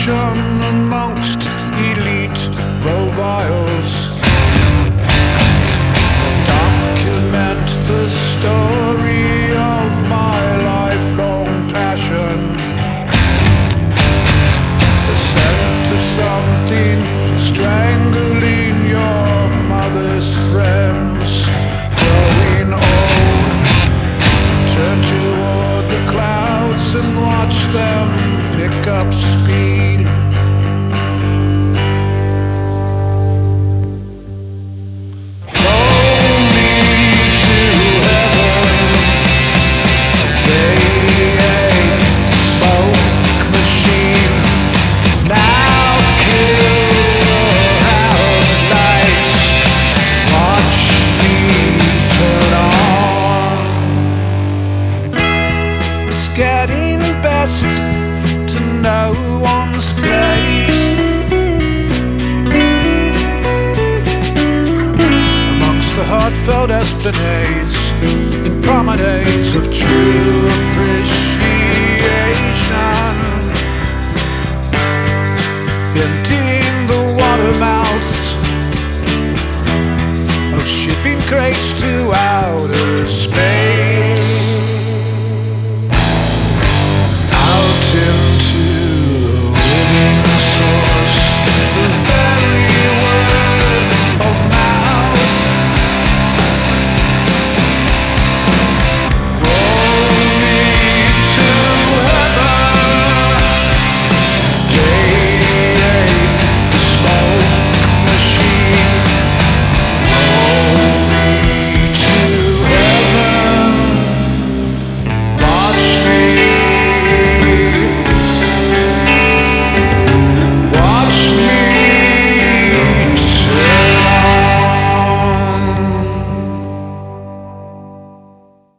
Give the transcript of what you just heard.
passion amongst elite profiles that document the story of my lifelong passion. The scent of something strangling your mother's friends. Growing old, turn toward the clouds and watch them pick up speed. Roll me to heaven, radiate the smoke machine. Now kill your house lights, watch me turn on. It's getting best to know one's place amongst the heartfelt esplanades and promenades of true appreciation. Emptying the water mouths of shipping crates to